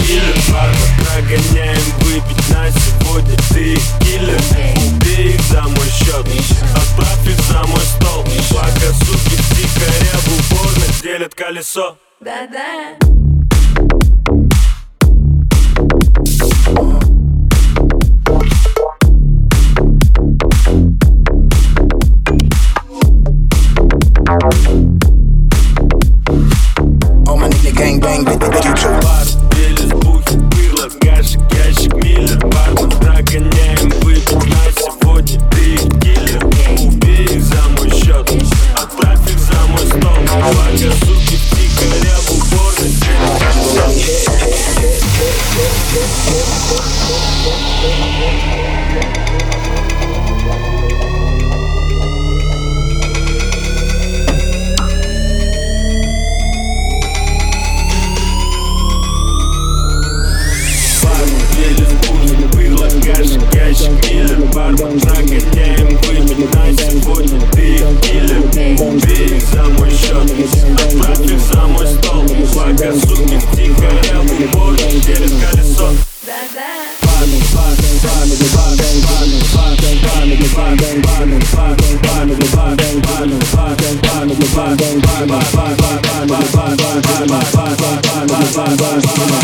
киллер. Бармен, прогоняем выпить на сегодня. Ты киллер, убей их за мой счет, отправь их за мой стол. Пока суки втихаря в уборной делят колесо. Да-да. Gang bang with the future. Бар, делит бухи, пыло, гашек, ящик, миллер. Бармен, прогоняем выпить на сегодня. Ты их киллер, убей их за мой счет, отправь их за мой стол. Пока суки втихаря в уборной делят колесо. Ящик, миллер, бармен, прогоняем выпить на сегодня. Ты их киллер, убей их за мой счет, отправь их за мой стол. Пока суки втихаря в уборной делят колесо. Да-да.